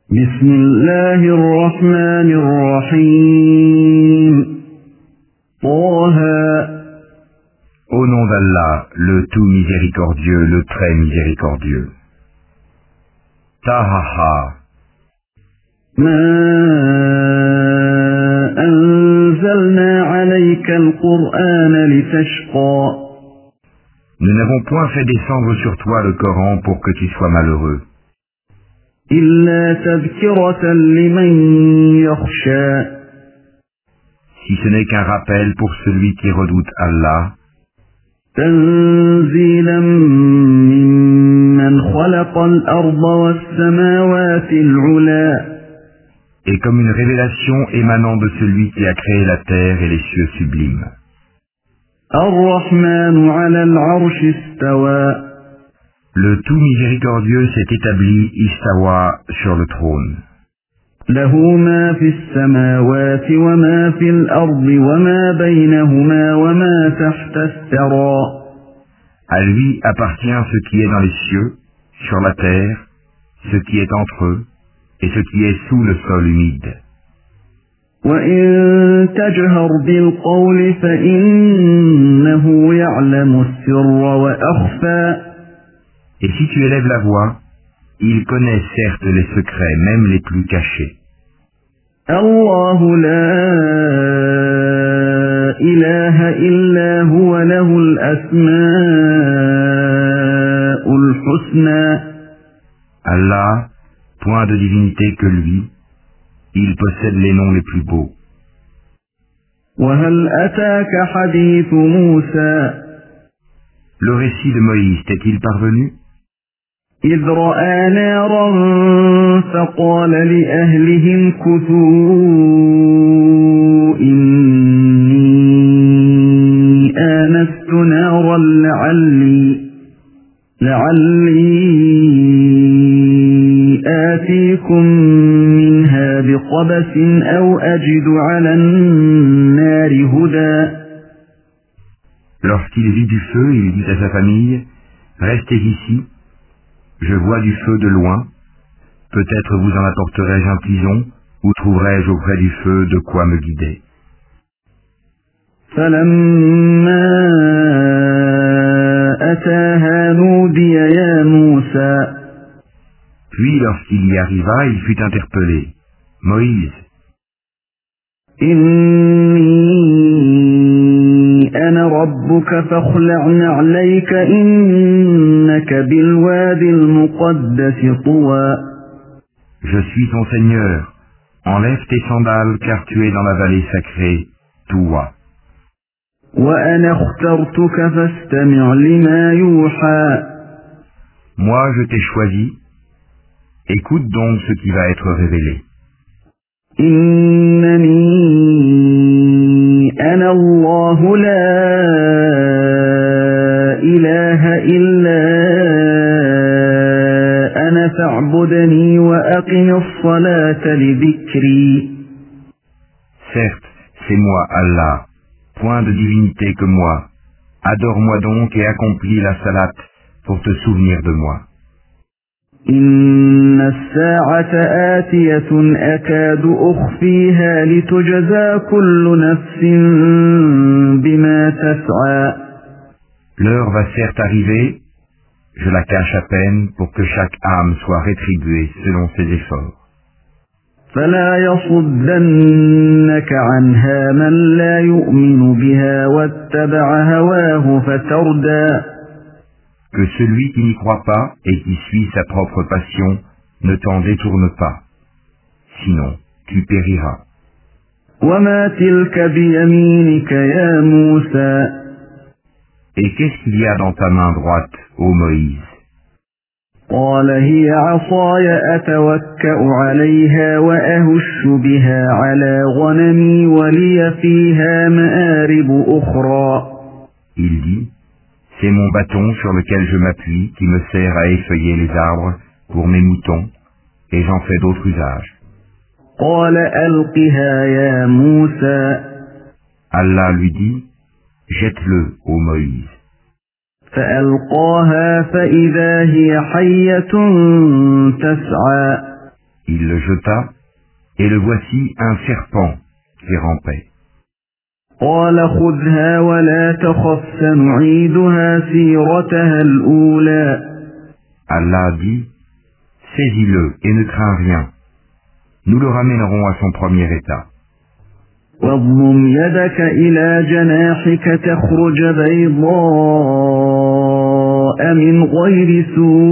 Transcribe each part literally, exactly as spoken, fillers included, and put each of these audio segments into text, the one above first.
بسم الله الرحمن الرحيم طه. Au nom d'Allah, le tout miséricordieux, le très miséricordieux. Tahaha. ما أنزلنا عليك القرآن لتشقى. Nous n'avons point fait descendre sur toi le Coran pour que tu sois malheureux. إلا تذكرة لمن يخشى. Si ce n'est qu'un rappel pour celui qui redoute Allah. تنزيلا ممن خلق الأرض والسماوات العلى. Et comme une révélation émanant de celui qui a créé la terre et les cieux sublimes. الرحمن على العرش استوى. Le tout miséricordieux s'est établi istawa sur le trône. له ما في السماوات وما في الأرض وما بينهما وما تحت الثرى. À lui appartient ce qui est dans les cieux, sur la terre, ce qui est entre eux, et ce qui est sous le sol humide. وإن تجهر بالقول فإنه يعلم السر وأخفى. Et si tu élèves la voix, il connaît certes les secrets, même les plus cachés. الله لا إله إلا هو له الأسماء الحسنى. Allah, point de divinité que lui, il possède les noms les plus beaux. وهل أتاك حديث موسى. Le récit de Moïse t'est-il parvenu? إذ رأى نارا فقال لأهلهم كثوا إني آنست نارا لعلي لعلي آتيكم منها بقبس أو أجد على النار هدى. Lorsqu'il vit du feu, il dit à sa famille, « Restez ici, je vois du feu de loin, peut-être vous en apporterai-je un tison, ou trouverai-je auprès du feu de quoi me guider. » فلما أتاها نودي يا موسى. Puis lorsqu'il y arriva, il fut interpellé. « Moïse, إني أنا ربك فاخلع نعليك إنك بالوادي المقدس طوى. je suis ton Seigneur, enlève tes sandales car tu es dans la vallée sacrée, Touwa. وأنا اخترتك فاستمع لما يوحى. Moi je t'ai choisi, écoute donc ce qui va être révélé. إنني أنا الله لا إله إلا أنا فاعبدني وأقم الصلاة لذكري. Certes, c'est moi Allah, point de divinité que moi. Adore-moi donc et accomplis la salat pour te souvenir de moi. إن الساعة آتية أكاد أخفيها لتجزى كل نفس بما تسعى. L'heure va certes arriver, je la cache à peine pour que chaque âme soit rétribuée selon ses efforts. فلا يصدنك عنها من لا يؤمن بها واتبع هواه فتردى. Que celui qui n'y croit pas et qui suit sa propre passion ne t'en détourne pas. Sinon, tu périras. وما تلك بيمينك يا موسى. Et qu'est-ce qu'il y a dans ta main droite, ô Moïse? قال هي عصاي أتوكأ عليها وأهش بها على غنمي ولي فيها مآرب أخرى. Il dit, c'est mon bâton sur lequel je m'appuie qui me sert à effeuiller les arbres pour mes moutons, et j'en fais d'autres usages. قال ألقها يا موسى. Allah lui dit, jette-le, ô Moïse. فألقاها فإذا هي حية تسعى. Il le jeta, et le voici un serpent qui rampait. قال خذها ولا تخف سنعيدها سيرتها الأولى. Allah dit, saisis-le et ne crains rien. Nous le ramènerons à son premier état. واضمم يدك إلى جناحك تخرج بيضاء من غير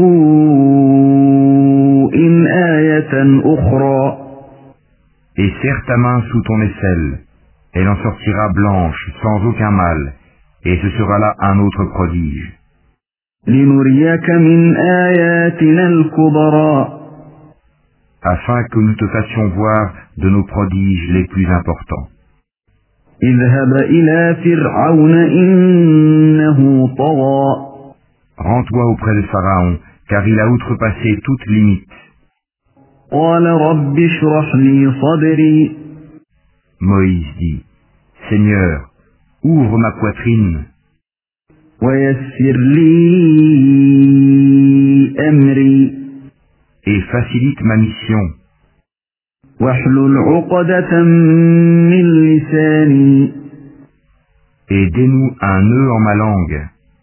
سوء آية أخرى. Et serre ta main sous ton aisselle, elle en sortira blanche, sans aucun mal, et ce sera là un autre prodige. لنريك من آياتنا الكبرى. Afin que nous te fassions voir de nos prodiges les plus importants. اذهب إلى فرعون إنه طغى. Rends-toi auprès de Pharaon, car il a outrepassé toute limite. قال رب اشرح لي صدري. Moïse dit, Seigneur, ouvre ma poitrine ويسر لي أمري. et facilite ma mission. واحلل عقدة من لساني. Et dénoue un nœud en ma langue,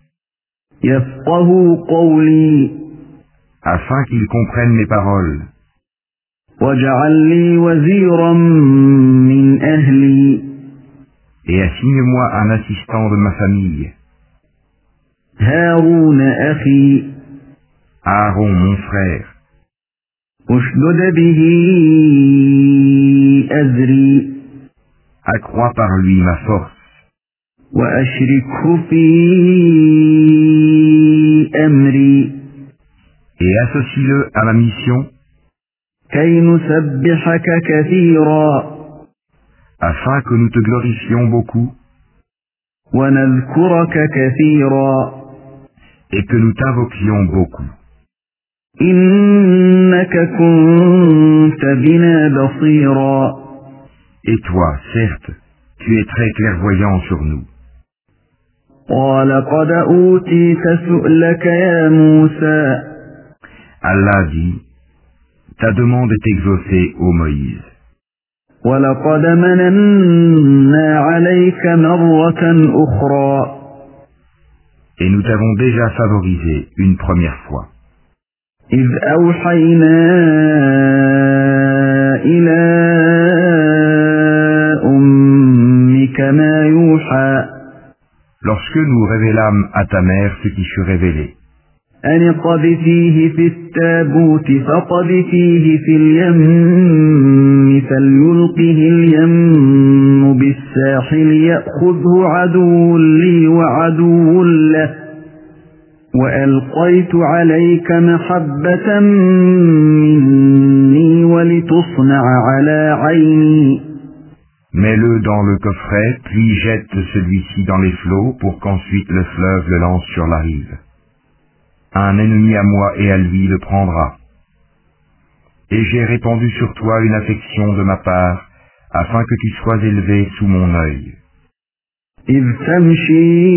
يفقه قولي. afin qu'ils comprennent mes paroles. واجعل لي وزيرا من أهلي. Et assigne-moi un assistant de ma famille, هارون أخي. Aaron mon frère. اشدد به أزري. Accrois par lui ma force, وأشركه في أمري. et associe-le à ma mission, كي نسبحك كثيرا. afin que nous te glorifions beaucoup, ونذكرك كثيرا. et que nous t'invoquions beaucoup. إنك كنت بنا بصيرا. Et toi, certes, tu es très clairvoyant sur nous. قال قد أوتيت سؤلك يا موسى. Allah dit, ta demande est exaucée, ô Moïse. ولقد مننا عليك مرة أخرى. Et nous t'avons déjà favorisé une première fois. إذ أوحينا إلى أمك ما يوحى. Lorsque nous révélâmes à ta mère ce qui fut révélé, أن اقذفيه في التابوت فقذفيه في اليم فليلقه اليم بالساحل يأخذه عدو لي وعدو له وألقيت عليك محبة مني ولتصنع على عيني. mets-le dans le coffret, puis jette celui-ci dans les flots pour qu'ensuite le fleuve le lance sur la rive. Un ennemi à moi et à lui le prendra. Et j'ai répandu sur toi une affection de ma part, afin que tu sois élevé sous mon œil. إذ تمشي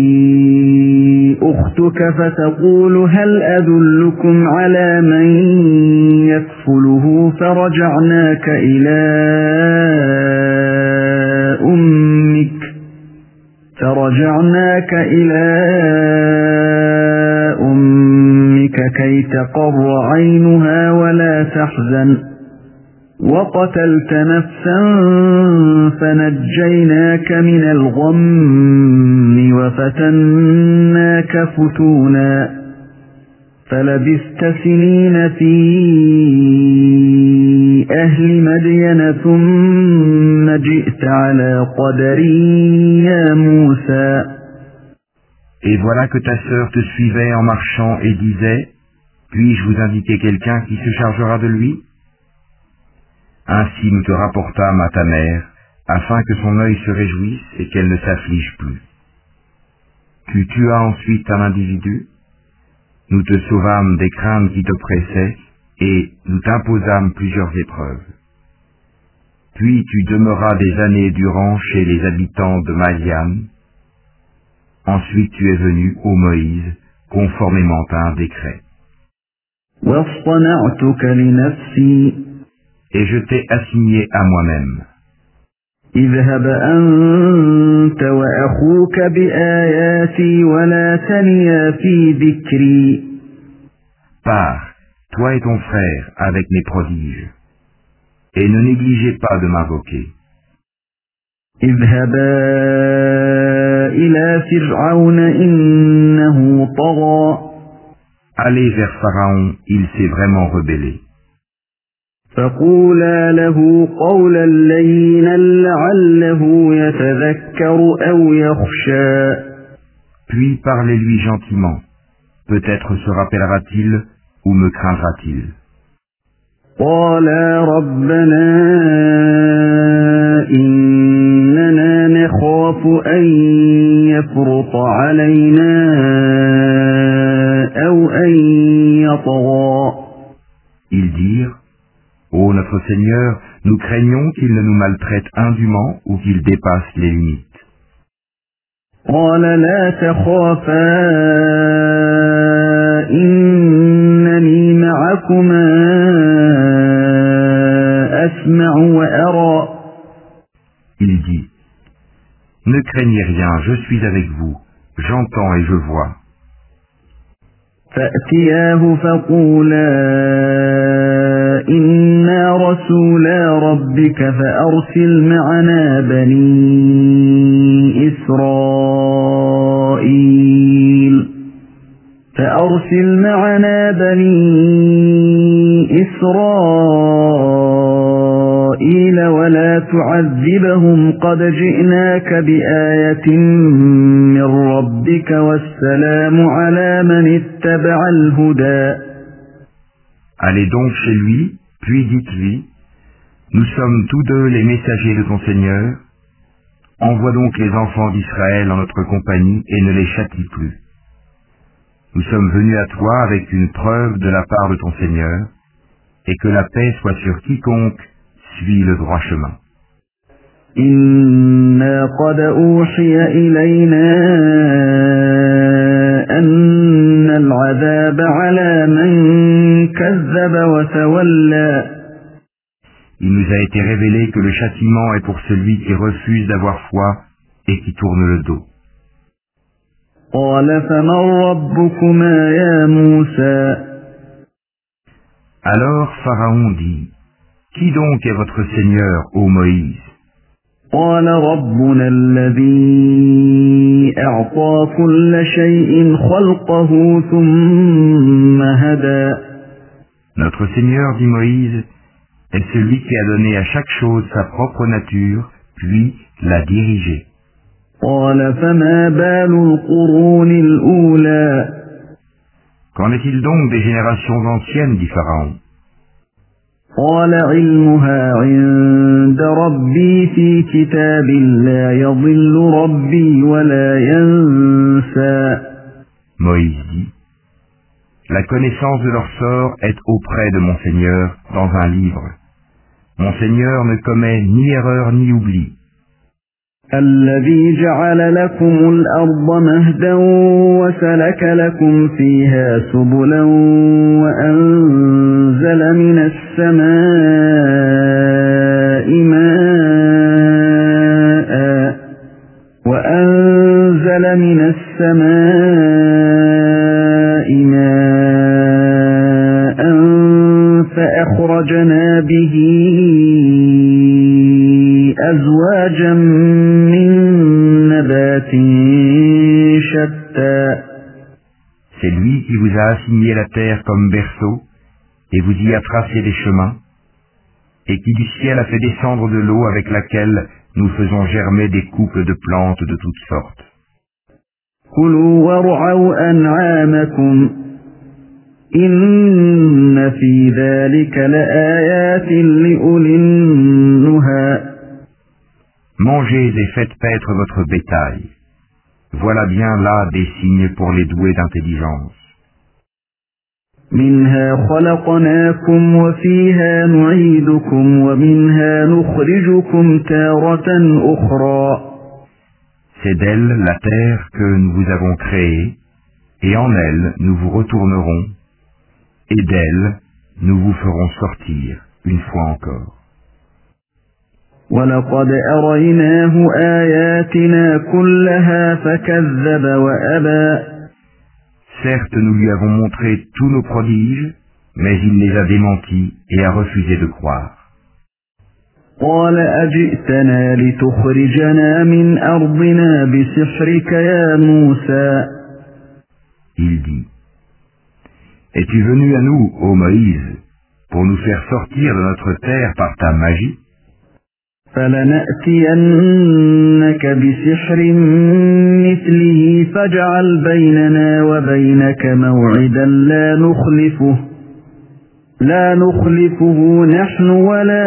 أختك فتقول هل أدلكم على من يكفله فرجعناك إلى أمك فرجعناك إلى أمك كي تقر عينها ولا تحزن وقتلت نفسا فنجيناك من الغم وفتناك فتونا فلبثت سنين في أهل مدين ثم جئت على قدري يا موسى. Et voilà que ta sœur te suivait en marchant et disait, puis-je vous indiquer quelqu'un qui se chargera de lui? Ainsi nous te rapportâmes à ta mère, afin que son œil se réjouisse et qu'elle ne s'afflige plus. Tu tuas ensuite un individu, nous te sauvâmes des craintes qui t'oppressaient, et nous t'imposâmes plusieurs épreuves. Puis tu demeuras des années durant chez les habitants de Madian. Ensuite tu es venu, ô Moïse, conformément à un décret. واصطنعتك لنفسي Et je t'ai assigné à moi-même. اذهب أنت وأخوك بآياتي ولا تنيا في ذكري. Pars, toi et ton frère, avec mes prodiges, et ne négligez pas de m'invoquer. اذهبا إلى فرعون إنه طغى. Allez vers Pharaon, il s'est vraiment rebellé. فقولا له قولا لينا لعله يتذكر أو يخشى. Puis parlez-lui gentiment. Peut-être se rappellera-t-il ou me craindra-t-il. قالا ربنا إننا نخاف أن يفرط علينا أو أن يطغى. Ils dirent, ô notre Seigneur, nous craignons qu'il ne nous maltraite indûment ou qu'il dépasse les limites. قال لا تخافا إنني معكما أسمع وأرى. Il dit, ne craignez rien, je suis avec vous, j'entends et je vois. فأتياه فقولا إنا رسولا ربك فأرسل معنا بني إسرائيل فأرسل معنا بني إسرائيل ولا تعذبهم قد جئناك بآية من ربك والسلام على من اتبع الهدى. Allez donc chez lui, puis dites-lui, nous sommes tous deux les messagers de ton Seigneur, envoie donc les enfants d'Israël en notre compagnie et ne les châtie plus. Nous sommes venus à toi avec une preuve de la part de ton Seigneur, et que la paix soit sur quiconque suit le droit chemin. إنا قد أوحي إلينا أن العذاب على من كذب وتولى. Il nous a été révélé que le châtiment est pour celui qui refuse d'avoir foi et qui tourne le dos. قال فمن ربكما يا موسى. Alors Pharaon dit, qui donc est votre Seigneur, ô Moïse? قال ربنا الذي أعطى كل شيء خلقه ثم هدى. Notre Seigneur, dit Moïse, est celui qui a donné à chaque chose sa propre nature, puis l'a dirigée. قال فما بال القرون الأولى. Qu'en est-il donc des générations anciennes, dit Pharaon? قال علمها عند ربي في كتاب لا يضل ربي ولا ينسى. Moïse dit, la connaissance de leur sort est auprès de mon Seigneur dans un livre. Mon Seigneur ne commet ni erreur ni oubli. الذي جعل لكم الأرض مهدا وسلك لكم فيها سبلا وأنزل من السماء ماء وأنزل من السماء ماء فأخرجنا به أزواجا من نبات شتى. C'est lui qui vous a assigné la terre comme berceau, et vous y a tracé des chemins, et qui du ciel a fait descendre de l'eau avec laquelle nous faisons germer des couples de plantes de toutes sortes. كلوا وارعوا أنعامكم إن في ذلك لآيات لأولي النهى. Mangez et faites paître votre bétail. Voilà bien là des signes pour les doués d'intelligence. منها خلقناكم وفيها نعيدكم ومنها نخرجكم تارة أخرى. C'est d'elle, la terre, que nous vous avons créée, et en elle nous vous retournerons, et d'elle, nous vous ferons sortir, une fois encore. وَلَقَدْ أَرَيْنَاهُ آيَاتِنَا كُلَّهَا فَكَذَّبَ وَأَبَى. Certes, nous lui avons montré tous nos prodiges, mais il les a démentis et a refusé de croire. قال أجئتنا لتخرجنا من أرضنا بسحرك يا موسى. Il dit, es-tu venu à nous, ô Moïse, pour nous faire sortir de notre terre par ta magie? فلنأتينك بسحر مثله فاجعل بيننا وبينك موعدا لا نخلفه لا نخلفه نحن ولا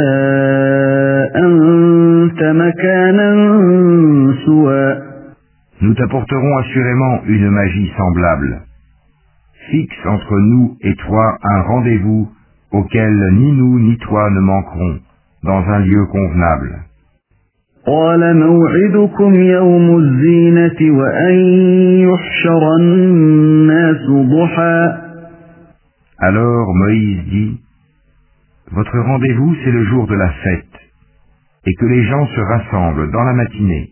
أنت مكانا سوى. Nous t'apporterons assurément une magie semblable. Fixe entre nous et toi un rendez-vous auquel ni nous ni toi ne manquerons, dans un lieu convenable. قال موعدكم يوم الزينة وأن يحشر الناس ضحى. Alors Moïse dit, votre rendez-vous c'est le jour de la fête, et que les gens se rassemblent dans la matinée.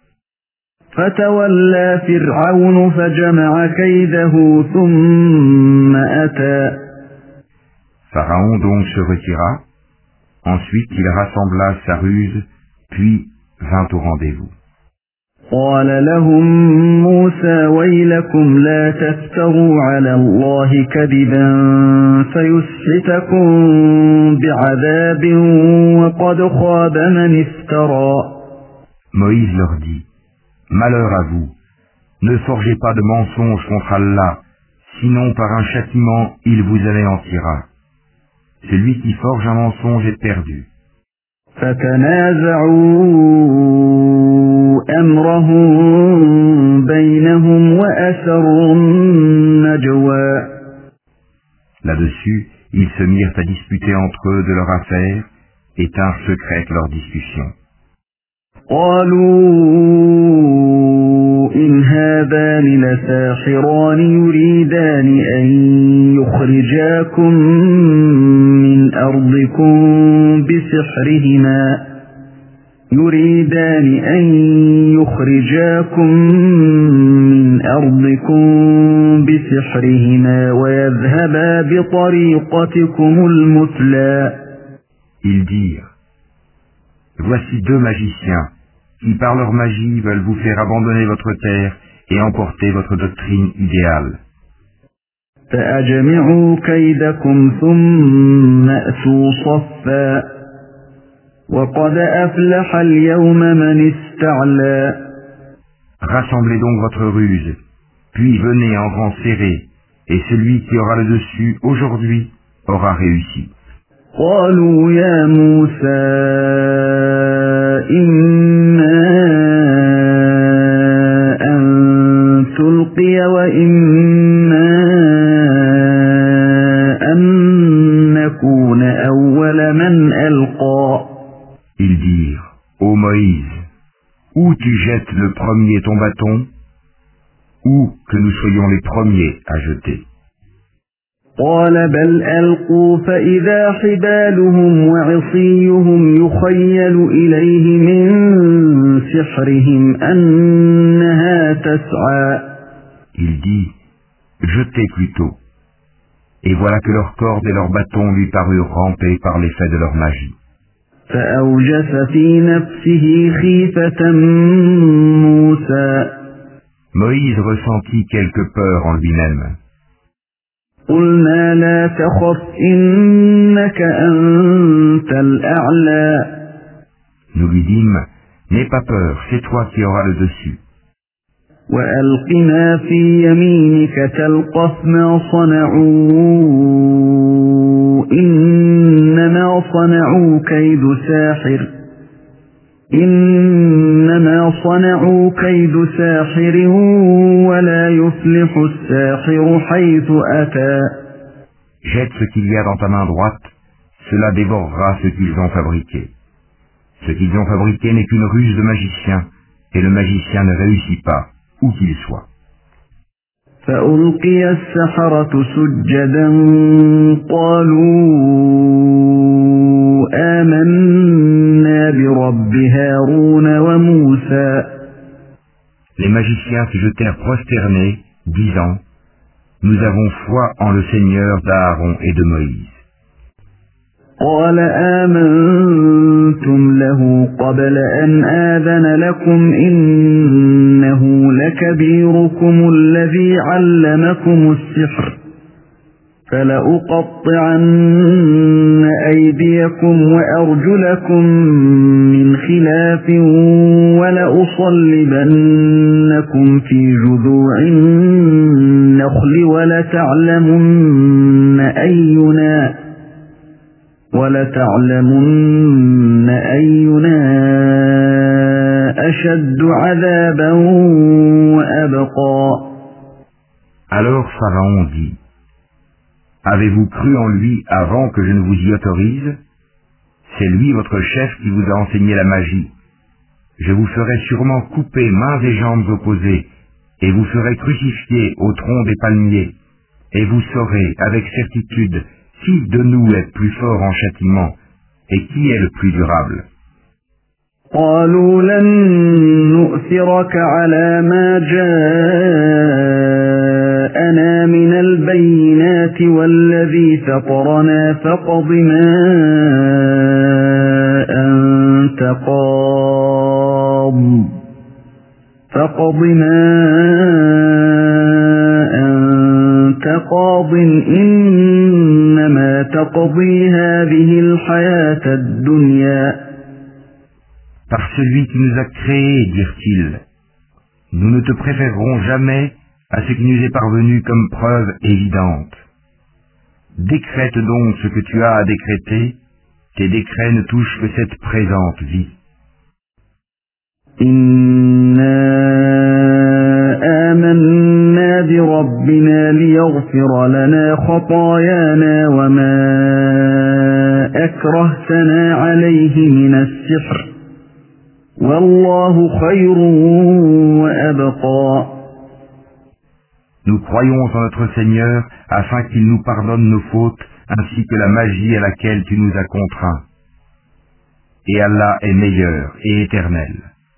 فتولى فرعون فجمع كيده ثم أتى. Pharaon donc se retira, ensuite il rassembla sa ruse, puis vint au rendez-vous. قال لهم موسى ويلكم لا تفتروا على الله كذبا فيسحتكم بعذاب وقد خاب من افترى. Moïse leur dit, malheur à vous, ne forgez pas de mensonges contre Allah, sinon par un châtiment il vous anéantira. Celui qui forge un mensonge est perdu. فتنازعوا أمرهم بينهم وأسروا النجوى. Là-dessus, ils se mirent à disputer entre eux de leur affaire et tinrent secrète leur discussion. قالوا إن هذان لساحران يريدان أن يخرجاكم من أرضكم بسحرهما يريدان أن يخرجاكم من أرضكم بسحرهما ويذهبا بطريقتكم المثلى. Ils dirent, voici deux magiciens qui par leur magie veulent vous faire abandonner votre terre et emporter votre doctrine idéale. فأجمعوا كيدكم ثم أتوا صفا وقد أفلح اليوم من استعلى. Rassemblez donc votre ruse, puis venez en rang serré, et celui qui aura le dessus aujourd'hui aura réussi. قالوا يا موسى إما أن تلقي وإما أن نكون أول من ألقى. Ils dirent, ô Moïse, ou tu jettes le premier ton bâton, ou que nous soyons les premiers à jeter. قال بل ألقوا فإذا حبالهم وعصيهم يخيل إليه من سحرهم أنها تسعى. Il dit, jetez plutôt. Et voilà que leurs cordes et leurs bâtons lui parurent ramper par l'effet de leur magie. فأوجس في نفسه خيفة موسى. Moïse ressentit quelque peur en lui-même. قلنا لا تخف إنك أنت الأعلى. Nous lui dîmes, n'aie pas peur, c'est toi qui auras le dessus. وألق ما في يمينك تلقف ما صنعوا إنما صنعوا كيد ساحر إنما صنعوا كيد ساحر ولا يفلح الساحر حيث أتى. Jette ce qu'il y a dans ta main droite, cela dévorera ce qu'ils ont fabriqué. Ce qu'ils ont fabriqué n'est qu'une ruse de magicien, et le magicien ne réussit pas, où qu'il soit. فألقي السحرة سجدا قالوا آمنا برب هارون وموسى. Les magiciens se jetèrent prosternés, disant: Nous avons foi en le Seigneur d'Aaron et de Moïse. قال آمنتم له قبل أن آذن لكم إنه لكبيركم الذي علمكم السحر فلأقطعن أيديكم وأرجلكم من خلاف ولأصلبنكم في جذوع النخل ولتعلمن أينا وَلَتَعْلَمُنَّ أَيُّنَا أَشَدُّ عَذَابًا وَأَبْقَى. Alors Pharaon dit: Avez-vous cru en lui avant que je ne vous y autorise? C'est lui votre chef qui vous a enseigné la magie. Je vous ferai sûrement couper mains et jambes opposées, et vous ferai crucifier au tronc des palmiers, et vous saurez avec certitude qui de nous est plus fort en châtiment, et qui est le plus durable. قالوا لن نؤثرك على ما جاءنا من البينات والذي فطرنا فاقض ما أنت قاض فاقض ما أنت قاض إنما تقضي هذه الحياة الدنيا. Par celui qui nous a créés, dirent-ils, nous ne te préférerons jamais à ce qui nous est parvenu comme preuve évidente. Décrète donc ce que tu as à décréter, tes décrets ne touchent que cette présente vie. Inna amanna bi rabbina liyaghfir lana khatayana wa ma akrahtana alayhi min as-sihr. Wallahu khayrun wa abqa. Nous croyons en notre Seigneur afin qu'il nous pardonne nos fautes ainsi que la magie à laquelle tu nous as contraints. Et Allah est meilleur et éternel.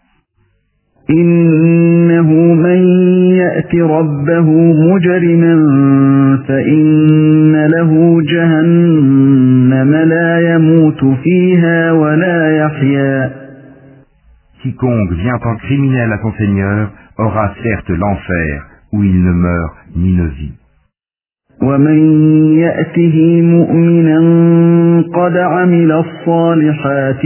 إنه من يأت ربه مجرما فإن له جهنم لا يموت فيها ولا يحيا. Quiconque vient en criminel à son Seigneur aura certes l'enfer où il ne meurt ni ne vit. ومن يأته مؤمنا قد عمل الصالحات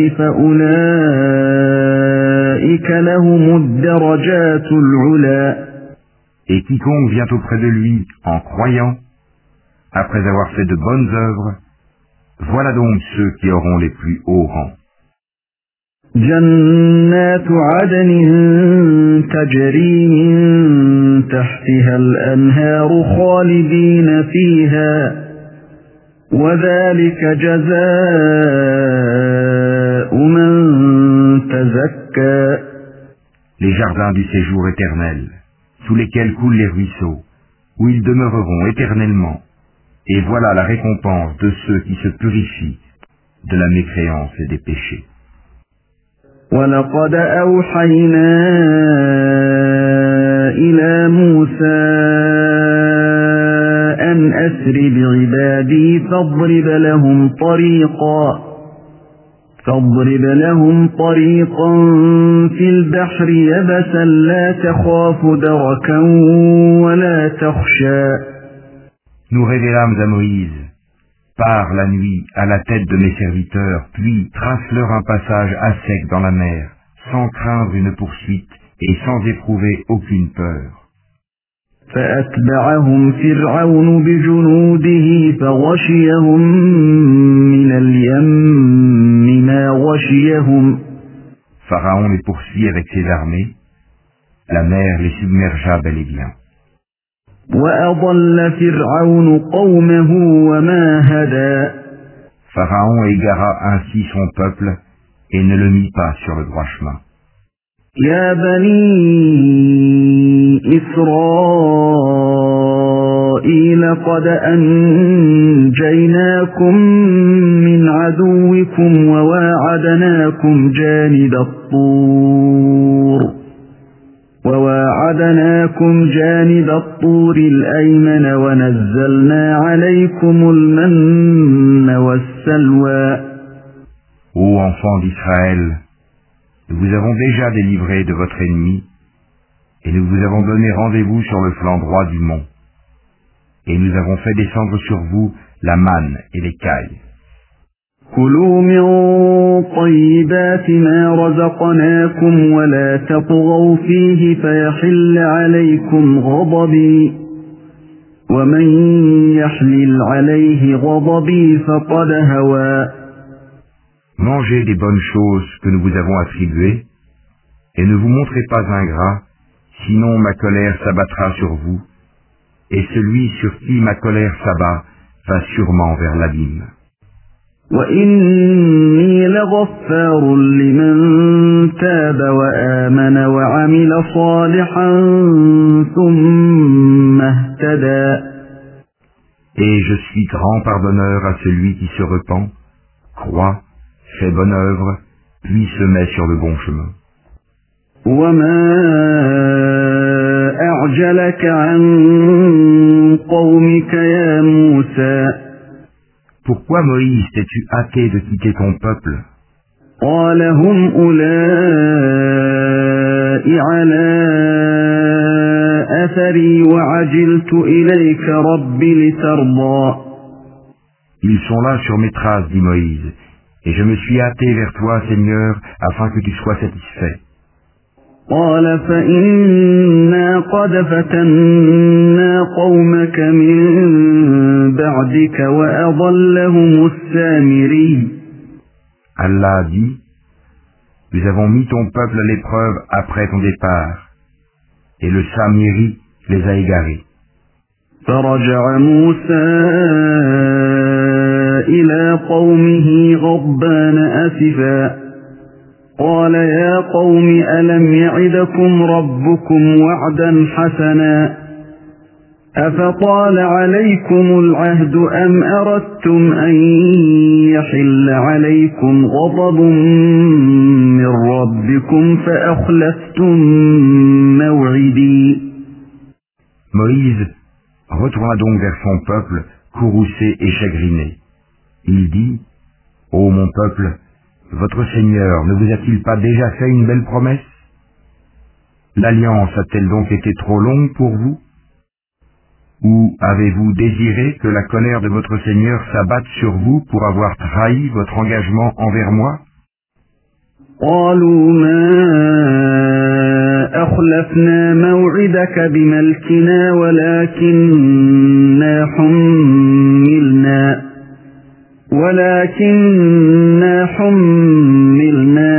فأولئك لهم الدرجات العلى. Et quiconque vient auprès de lui en croyant, après avoir fait de bonnes œuvres, voilà donc ceux qui auront les plus hauts rangs. جنات عدن تجري من تحتها الأنهار خالدين فيها وذلك جزاء من تزكى. Les jardins du séjour éternel, sous lesquels coulent les ruisseaux, où ils demeureront éternellement, et voilà la récompense de ceux qui se purifient de la mécréance et des péchés. وَلَقَدْ أَوْحَيْنَا إِلَى مُوسَى أَنْ أَسْرِ بِعِبَادِي فَاضْرِبْ لَهُمْ طَرِيقًا فَاضْرِبْ لَهُمْ طَرِيقًا فِي الْبَحْرِ يَبَسًا لَا تَخَافُ دَرَكًا وَلَا تَخْشَى. Nous révélâmes à Moïse: pars la nuit à la tête de mes serviteurs, puis trace-leur un passage à sec dans la mer, sans craindre une poursuite et sans éprouver aucune peur. فأتبعهم فرعون بجنوده فغشيهم من اليم ما غشيهم. Pharaon les poursuit avec ses armées, la mer les submergea bel et bien. وأضل فرعون قومه وما هدى. Pharaon égara ainsi son peuple et ne le mit pas sur le droit chemin. يا بني إسرائيل قد أنجيناكم من عدوكم وواعدناكم جانب الطور وواعدناكم جانب الطور الأيمن ونزلنا عليكم المن والسلوى. Ô enfants d'Israël, nous vous avons déjà délivré de votre ennemi, et nous vous avons donné rendez-vous sur le flanc droit du mont. Et nous avons fait descendre sur vous la manne et l'écaille. كلوا من طيبات ما رزقناكم ولا تطغوا فيه فيحل عليكم غضبي ومن يحلل عليه غضبي فقد هوى. Mangez des bonnes choses que nous vous avons attribuées, et ne vous montrez pas ingrat, sinon ma colère s'abattra sur vous, et celui sur qui ma colère s'abat va sûrement vers l'abîme. وإني لغفار لمن تاب وآمن وعمل صالحا ثم اهتدى. Et je suis grand pardonneur à celui qui se repent, croit, fait bonne œuvre, puis se met sur le bon chemin. وما أعجلك عن قومك يا موسى. Pourquoi, Moïse, t'es-tu hâté de quitter ton peuple? قال هم أولئك على أثري وعجلت إليك رب لترضى. Ils sont là sur mes traces, dit Moïse, et je me suis hâté vers toi, Seigneur, afin que tu sois satisfait. قال فإنا قد فتنا قومك من بعدك وأضلهم السامري. Allah dit, nous avons mis ton peuple à l'épreuve après ton départ, et le Samiri les a égarés. فرجع موسى إلى قومه غضبان أسفا قال يا قوم ألم يعدكم ربكم وعدا حسنا أفطال عليكم العهد أم أردتم أن يحل عليكم غضب من ربكم فأخلفتم موعدي. Moïse retourna donc vers son peuple, courroucé et chagriné. Il dit, ô mon peuple, votre Seigneur ne vous a-t-il pas déjà fait une belle promesse? L'alliance a-t-elle donc été trop longue pour vous? Ou avez-vous désiré que la colère de votre Seigneur s'abatte sur vous pour avoir trahi votre engagement envers moi? قالوا ما أخلفنا موعدك بملكنا ولكننا حملنا ولكننا حملنا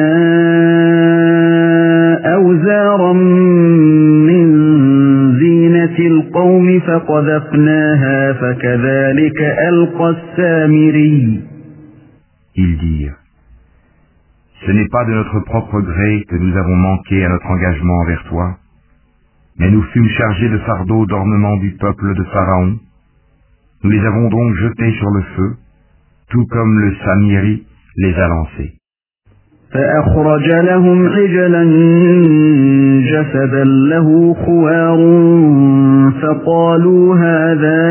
أوزارا من زينة القوم فقذفناها فكذلك ألقى السامري. Ils dirent, ce n'est pas de notre propre gré que nous avons manqué à notre engagement envers toi, mais nous fûmes chargés de fardeaux d'ornement du peuple de Pharaon. Nous les avons donc jetés sur le feu, tout comme le Samiri les a lancés. فأخرج لهم عجلا جسدا له خوار فقالوا هذا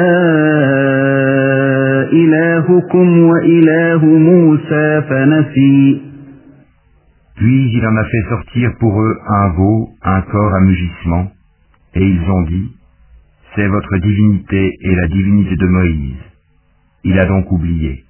إلهكم وإله موسى فنسي. Puis il en a fait sortir pour eux un veau, un corps à mugissement, et ils ont dit, c'est votre divinité et la divinité de Moïse. Il a donc oublié.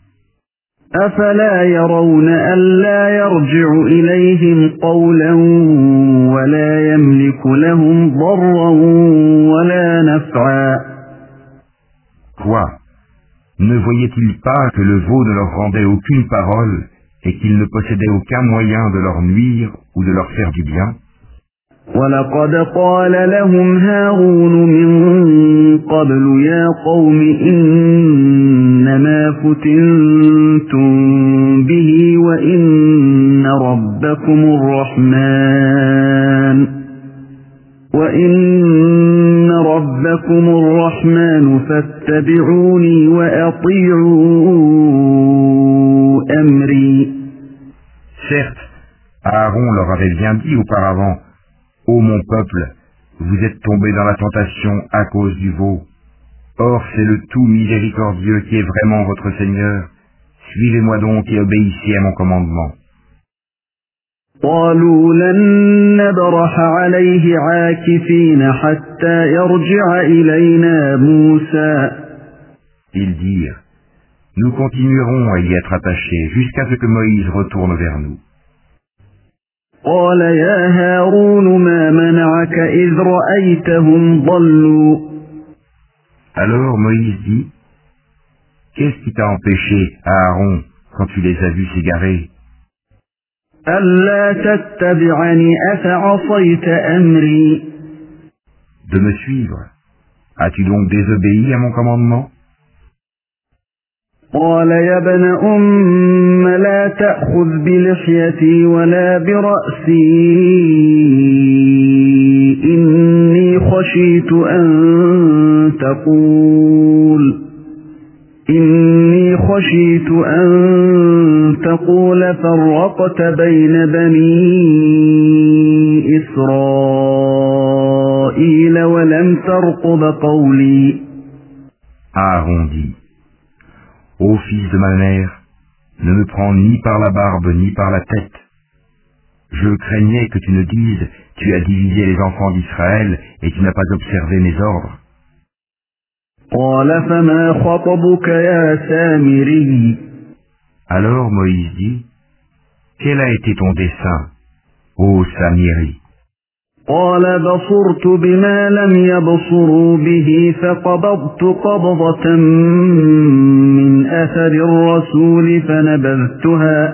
أفلا يرون ألا يرجع إليهم قولا ولا يملك لهم ضرا ولا نفعا. Quoi? Ne voyait-il pas que le veau ne leur rendait aucune parole et qu'il ne possédait aucun moyen de leur nuire ou de leur faire du bien? وَلَقَدْ قَالَ لَهُمْ هَارُونُ مِنْ قَبْلُ يَا قَوْمِ إِنَّمَا فُتِنْتُمْ بِهِ وَإِنَّ رَبَّكُمْ ربكم الرحمن وإن ربكم الرحمن فاتبعوني وأطيعوا أمري. Certes, Aaron leur avait bien dit auparavant, ô mon peuple, vous êtes tombés dans la tentation à cause du veau. Or c'est le tout miséricordieux qui est vraiment votre Seigneur. Suivez-moi donc et obéissez à mon commandement. قالوا لن نبرح عليه عاكفين حتى يرجع إلينا موسى. Ils dirent, nous continuerons à y être attachés jusqu'à ce que Moïse retourne vers nous. قال يا هارون ما منعك إذ رأيتهم ضلوا. Alors Moïse dit, qu'est-ce qui t'a empêché, Aaron, quand tu les as vus s'égarer? ألا تتبعني أفعصيت أمري. De me suivre. As-tu donc désobéi à mon commandement? قال يا ابن أم لا تأخذ بلحيتي ولا برأسي إني خشيت أن تقول إني خشيت أن تقول فرقت بين بني إسرائيل ولم ترقب قولي. Aaron dit, ô fils de ma mère, ne me prends ni par la barbe ni par la tête. Je craignais que tu ne dises, tu as divisé les enfants d'Israël et tu n'as pas observé mes ordres. قال فما خطبك يا سامري. Alors Moïse dit, quel a été ton dessein, ô Samiri? قال بصرت بما لم يبصروا به فقبضت قبضة من أثر الرسول فنبذتها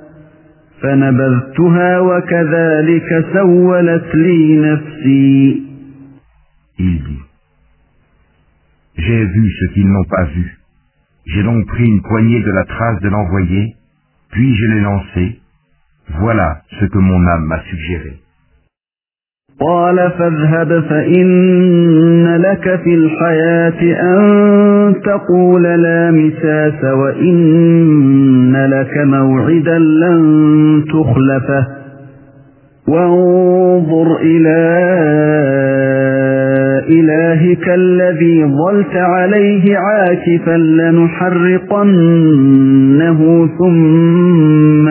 فنبذتها وكذلك سولت لي نفسي. Il dit, j'ai vu ce qu'ils n'ont pas vu. J'ai donc pris une poignée de la trace de l'envoyé, puis je l'ai lancé. Voilà ce que mon âme m'a suggéré. قال فاذهب فإن لك في الحياة أن تقول لا مساس وإن لك موعدا لن تخلفه وانظر إلى إلهك الذي ظلت عليه عاكفا لنحرقنه ثم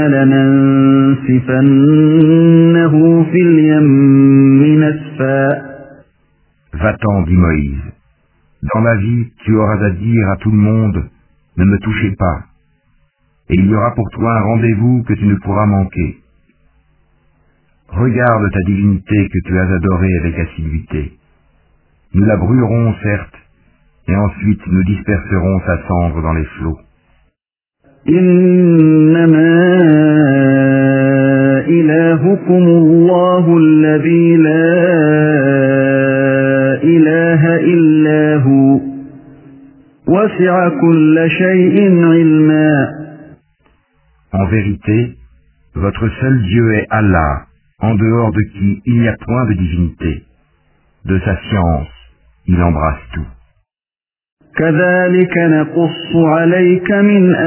لننسفنه في اليم نسفا. Va-t'en, dit Moïse. Dans la vie, tu auras à dire à tout le monde, ne me touchez pas. Et il y aura pour toi un rendez-vous que tu ne pourras manquer. Regarde ta divinité que tu as adorée avec assiduité. Nous la brûlerons, certes, et ensuite nous disperserons sa cendre dans les flots. إنما إلهكم الله الذي لا إله إلا هو وسع كل شيء علما. En vérité, votre seul Dieu est Allah, en dehors de qui il n'y a point de divinité. De sa science, il embrasse tout. كذلك نقص عليك من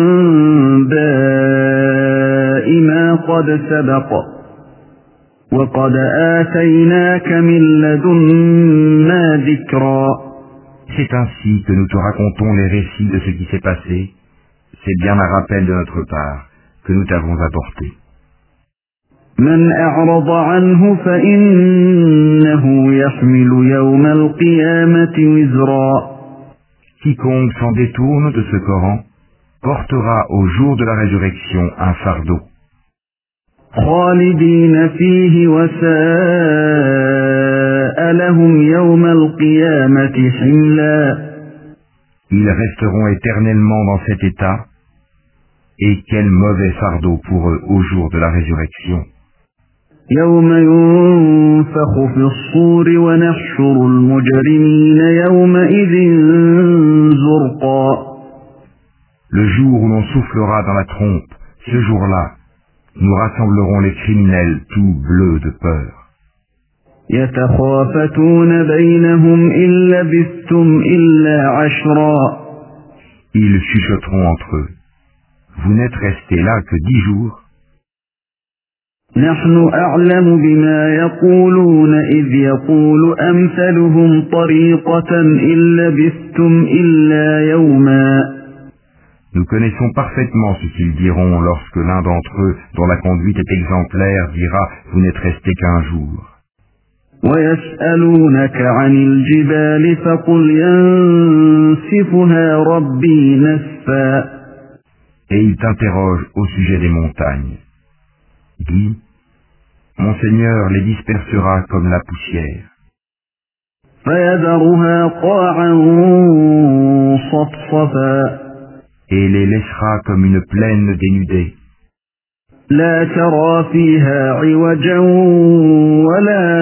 أنباء ما قد سبق وقد آتيناك من لدنا ذكرا. C'est ainsi que nous te racontons les récits de ce qui s'est passé. C'est bien un rappel de notre part que nous t'avons apporté. من أعرض عنه فإنه يحمل يوم القيامة وزرا. Quiconque s'en détourne de ce Coran portera au jour de la résurrection un fardeau. خالدين فيه وساء لهم يوم القيامة حملا. Ils resteront éternellement dans cet état, et quel mauvais fardeau pour eux au jour de la résurrection. يوم ينفخ في الصور ونحشر المجرمين يومئذ زرقا. Le jour où l'on soufflera dans la trompe, ce jour-là, Nous rassemblerons les criminels tout bleus de peur. يتخافتون بينهم إن لبثتم إلا عشرا. Ils chuchoteront entre eux. Vous n'êtes restés là que dix jours. نحن أعلم بما يقولون إذ يقول أمثلهم طريقة إن لبثتم إلا يوما. Nous connaissons parfaitement ce qu'ils diront lorsque l'un d'entre eux, dont la conduite est exemplaire, dira « Vous n'êtes restés qu'un jour ». ويسألونك عن الجبال فقل ينسفها ربي نسفا. Et ils t'interrogent au sujet des montagnes. Dis, mon Seigneur les dispersera comme la poussière. فيذرها قاعا صفصفا. Et les laissera comme une plaine dénudée. لا ترى فيها عوجا ولا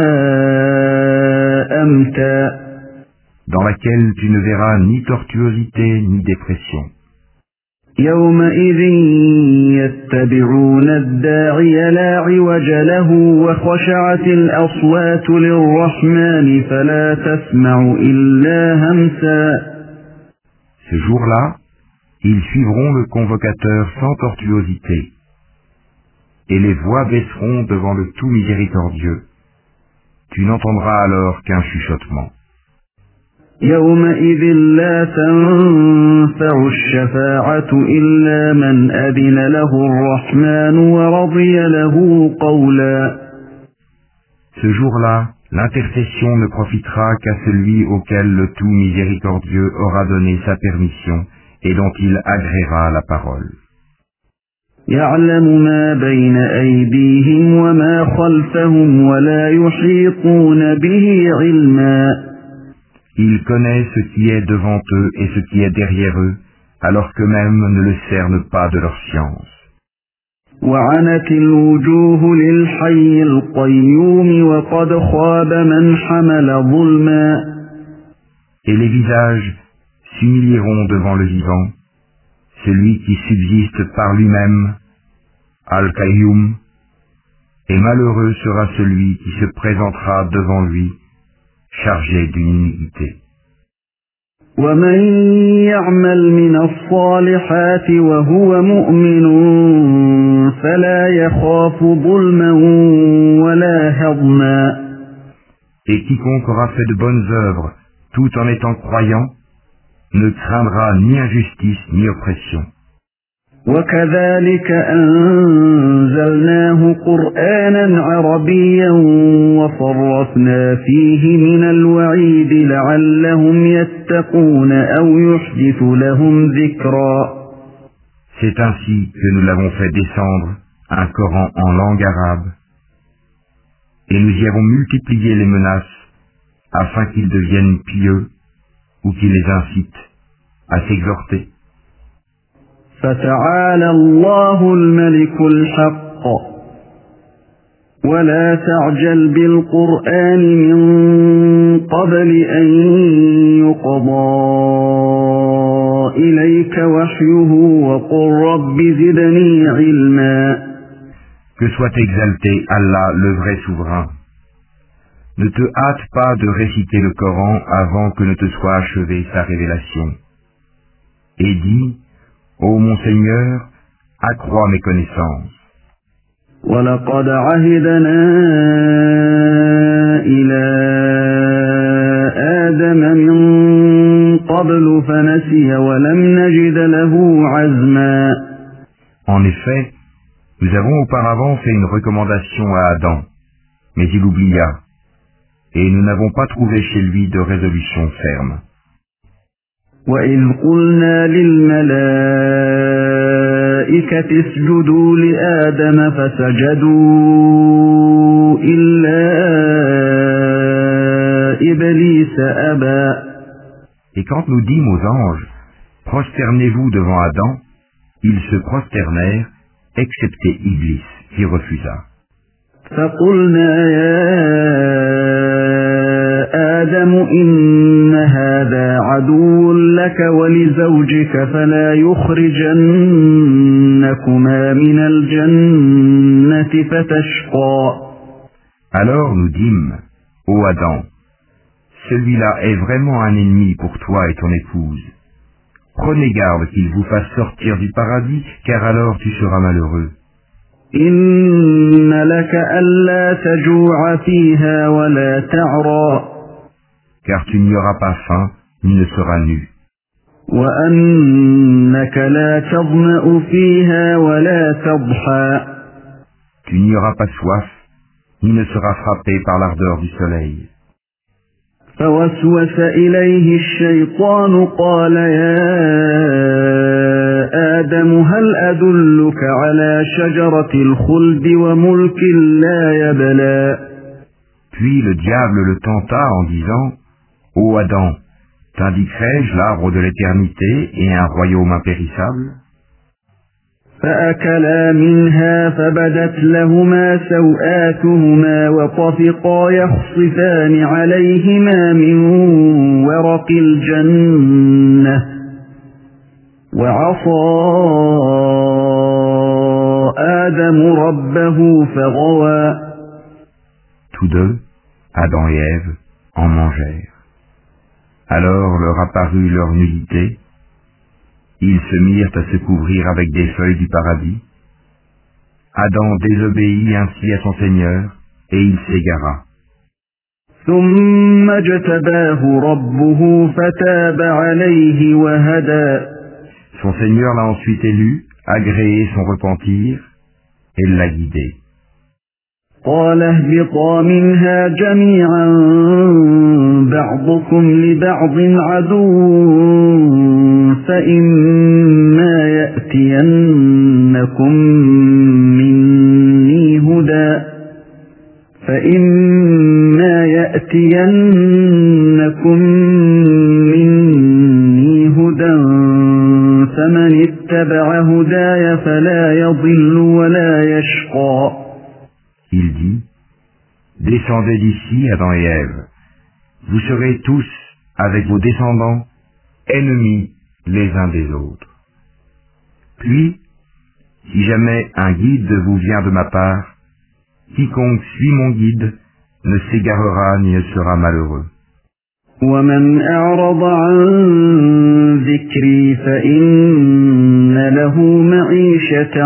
أمتا. Dans laquelle tu ne verras ni tortuosité ni dépression. يومئذ يتبعون الداعي لا عوج له وخشعت الأصوات للرحمن فلا تسمع إلا همسا. Ce jour-là, ils suivront le convocateur sans tortuosité, et les voix baisseront devant le tout miséricordieux. Tu n'entendras alors qu'un chuchotement. يومئذ لا تنفع الشفاعة إلا من أذن له الرحمن ورضي له قولا. Ce jour-là, l'intercession ne profitera qu'à celui auquel le tout miséricordieux aura donné sa permission et dont il agréera la parole. يعلم ما بين أيديهم وما خلفهم ولا يحيطون به علما. Il connaît ce qui est devant eux et ce qui est derrière eux, alors qu'eux-mêmes ne le cernent pas de leur science. وعنت الوجوه للحي القيوم وقد خاب من حمل ظلما. Et les visages s'humilieront devant le vivant, celui qui subsiste par lui-même, Al-Qayyum, et malheureux sera celui qui se présentera devant lui, chargé d'une iniquité. ومن يعمل من الصالحات وهو مؤمن فلا يخاف ظلما ولا هضما. Et quiconque aura fait de bonnes œuvres, tout en étant croyant, ne craindra ni injustice ni oppression. وكذلك أنزلناه قرآنا عربيا وصرفنا فيه من الوعيد لعلهم يتقون أو يحدث لهم ذكرا. C'est ainsi que nous l'avons fait descendre, un Coran en langue arabe, et nous y avons multiplié les menaces afin qu'ils deviennent pieux ou qu'ils les incitent à s'exhorter. فتعالى الله الملك الحق ولا تعجل بالقرآن من قبل أن يقضى إليك وحيه وقل رب زدني علما. Que soit exalté Allah, le vrai souverain. Ne te hâte pas de réciter le Coran avant que ne te soit achevée sa révélation. Et dis, ô mon Seigneur, accrois mes connaissances. وَلَقَدْ عَهِدْنَا إِلَى آدَمَ مِنْ قَبْلُ فَنَسِيَ وَلَمْ نَجِدْ لَهُ عَزْمًا. En effet, nous avons auparavant fait une recommandation à Adam, mais il oublia, et nous n'avons pas trouvé chez lui de résolution ferme. وَإِذْ قُلْنَا لِلْمَلَائِكَةِ اسْجُدُوا لِآدَمَ فَسَجَدُوا إِلَّا إِبْلِيسَ أَبَى. Et quand nous dîmes aux anges, prosternez-vous devant Adam, ils se prosternèrent, excepté Iblis, qui refusa. فَقُلْنَا يَا آدَمُ إِنَّ هَذَا عَدُوٌّ لَكَ وَلِزَوْجِكَ فَلَا يُخْرِجَنَّكُمَا مِنَ الْجَنَّةِ الجنة فتشقى. Alors nous dîmes, ô Adam, celui-là est vraiment un ennemi pour toi et ton épouse. Prenez garde qu'il vous fasse sortir du paradis, car alors tu seras malheureux. إن لك ألا تجوع فيها ولا تعرى. Car tu n'y auras pas faim, ni ne seras nu. وأنك لا تظمأ فيها ولا تضحى. Tu n'y auras pas soif, ni ne seras frappé par l'ardeur du soleil. فوسوس إليه الشيطان قال يا آدم هل أدلك على شجرة الخلد وملك لا يبلى. Puis le diable le tenta en disant, ô Adam, t'indiquerai-je l'arbre de l'éternité et un royaume impérissable? فأكلا منها فبدت لهما سوآتهما وطفقا يخصفان عليهما من ورق الجنة وعصى آدم ربه فغوى. Tous deux, Adam et Ève, en mangèrent. Alors leur apparut leur nudité. Ils se mirent à se couvrir avec des feuilles du paradis. Adam désobéit ainsi à son Seigneur, et il s'égara. ثم اجتباه ربه فتاب عليه وهدى. Son Seigneur l'a ensuite élu, agréé son repentir, et l'a guidé. قال اهبطا منها جميعا بعضكم لبعض عدو فإما يأتينكم مني هدى فإما يأتينكم مني هدى فمن اتبع هداي فلا يضل ولا يشقى. Il dit, descendez d'ici, Adam et Ève. Vous serez tous, avec vos descendants, ennemis les uns des autres. Puis, si jamais un guide vous vient de ma part, quiconque suit mon guide ne s'égarera ni ne sera malheureux. ومن أعرض عن ذكري فإن له معيشة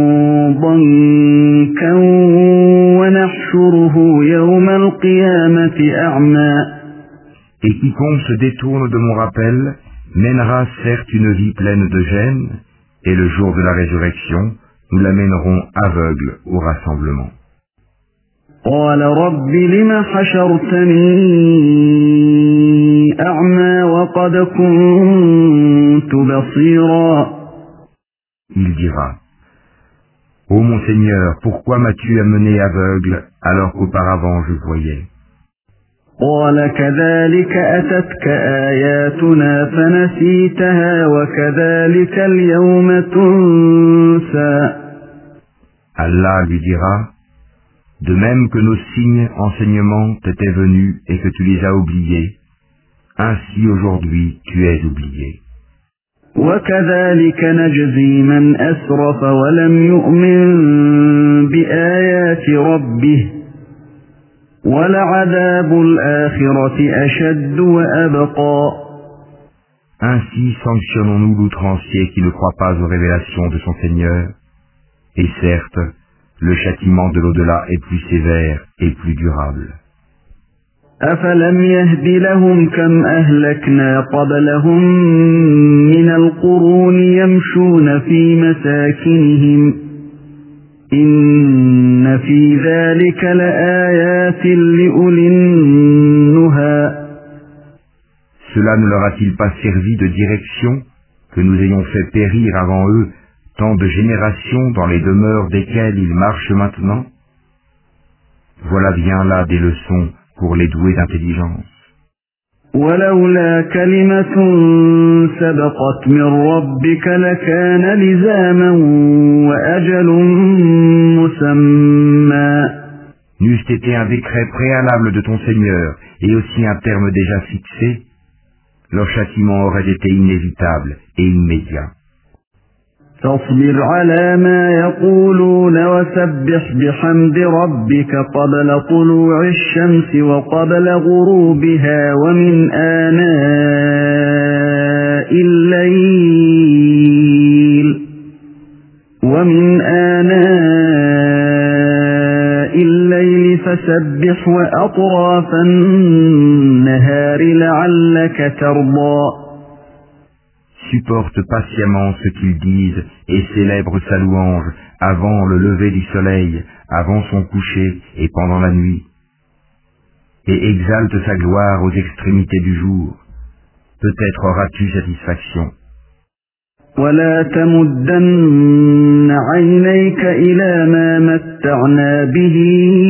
ضنكا ونحشره يوم القيامة أعمى. Et quiconque se détourne de mon rappel mènera certes une vie pleine de gêne, et le jour de la résurrection, nous l'amènerons aveugle au rassemblement. قال رب لم حشرتني أعمى وقد كنت بصيرا. Il dira, ô mon Seigneur, pourquoi m'as-tu amené aveugle alors qu'auparavant je voyais? قال كذلك أتتك آياتنا فنسيتها وكذلك اليوم تنسى. Allah lui dira, de même que nos signes enseignements t'étaient venus et que tu les as oubliés, ainsi aujourd'hui tu es oublié. وكذلك نجزي من أسرف ولم يؤمن بآيات ربه ولعذاب الآخرة أشد وأبقى. Ainsi sanctionnons-nous l'outrancier qui ne croit pas aux révélations de son Seigneur, et certes, le châtiment de l'au-delà est plus sévère et plus durable. أفلم يهد لهم كم أهلكنا قبلهم من القرون يمشون في مساكنهم إن في ذلك لآيات لأولي النهى. Cela ne leur a-t-il pas servi de direction que nous ayons fait périr avant eux tant de générations dans les demeures desquelles ils marchent maintenant? Voilà bien là des leçons pour les doués d'intelligence. ولولا كلمة سبقت من ربك لكان لزاما وأجل مسمى. N'eût été un décret préalable de ton Seigneur et aussi un terme déjà fixé, leur châtiment aurait été inévitable et immédiat. فاصبر على ما يقولون وسبح بحمد ربك قبل طلوع الشمس وقبل غروبها ومن آناء الليل ومن آناء الليل فسبح وأطراف النهار لعلك ترضى. Supporte patiemment ce qu'ils disent et célèbre sa louange avant le lever du soleil, avant son coucher et pendant la nuit. Et exalte sa gloire aux extrémités du jour. Peut-être auras-tu satisfaction. ولا تمدن عينيك إلى ما متعنا به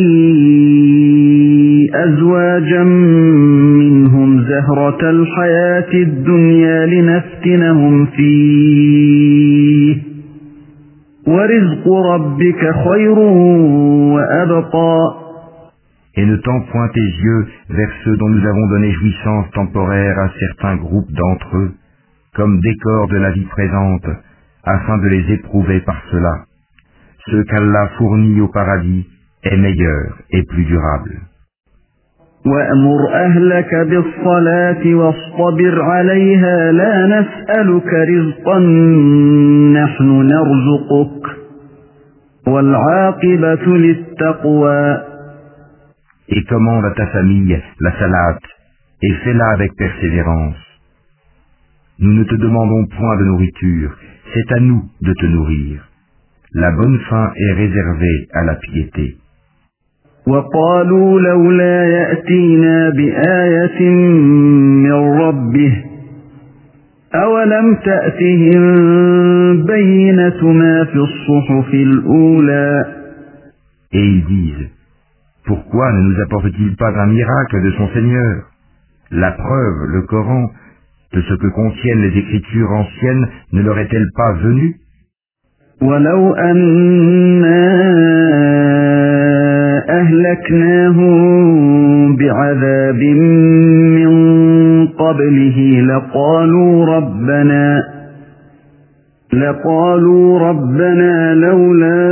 أزواجا منهم زهرة الحياة الدنيا لنفتنهم فيه ورزق ربك خير وأبقى. Et ne tends point tes yeux vers ceux dont nous avons donné jouissance temporaire à certains groupes d'entre eux, comme décor de la vie présente, afin de les éprouver par cela. Ce qu'Allah fournit au paradis est meilleur et plus durable. وَأْمُرْ أَهْلَكَ بِالصَّلَاةِ وَاصْطَبِرْ عَلَيْهَا لَا نَسْأَلُكَ رِزْقًا نَحْنُ نَرْزُقُكَ وَالْعَاقِبَةُ لِلتَّقْوَى. Et commande à ta famille la salate, et fais-la avec persévérance. Nous ne te demandons point de nourriture, c'est à nous de te nourrir. La bonne fin est réservée à la piété. وَقَالُوا لَوْلَا يَأْتِينَا بِآيَةٍ مِّن رَّبِّهِ أَوَلَمْ تَأْتِهِم بَيِّنَةُ مَا فِي الصُّحُفِ الْأُولَى. Et ils disent, pourquoi ne nous apporte-t-il pas un miracle de son Seigneur? La preuve, le Coran, de ce que contiennent les écritures anciennes ne leur est-elle pas venue? وَلَوْ أَنَّا أَهْلَكْنَاهُم بِعَذَابٍ مِّن قَبْلِهِ لَقَالُوا رَبَّنَا لَقَالُوا رَبَّنَا لَوْلَا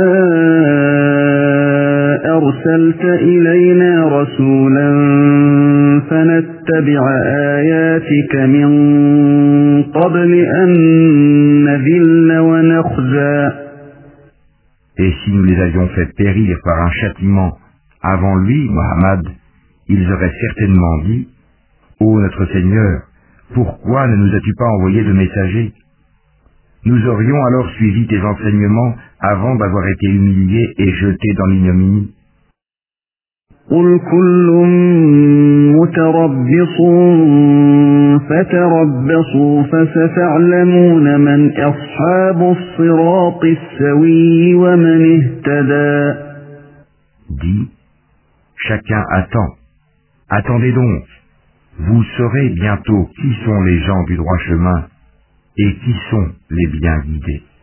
أَرْسَلْتَ إِلَيْنَا رَسُولًا فَنَتَّبِعَ آيَاتِكَ مِن قَبْلِ أَن نَّذِلَّ وَنَخْزَىٰ. Et si nous les avions fait périr par un châtiment avant lui, Mohammed, ils auraient certainement dit, ô notre Seigneur, pourquoi ne nous as-tu pas envoyé de messagers? Nous aurions alors suivi tes enseignements avant d'avoir été humiliés et jetés dans l'ignominie. قُلْ كُلٌّ مُتَرَبِّصٌ فَتَرَبَّصُوا فَسَتَعْلَمُونَ مَنْ أَصْحَابُ الصِّرَاطِ السَّوِيِّ وَمَنِ اهْتَدَى. Dis, chacun attend. Attendez donc. Vous saurez bientôt qui sont les gens du droit chemin et qui sont les bien guidés.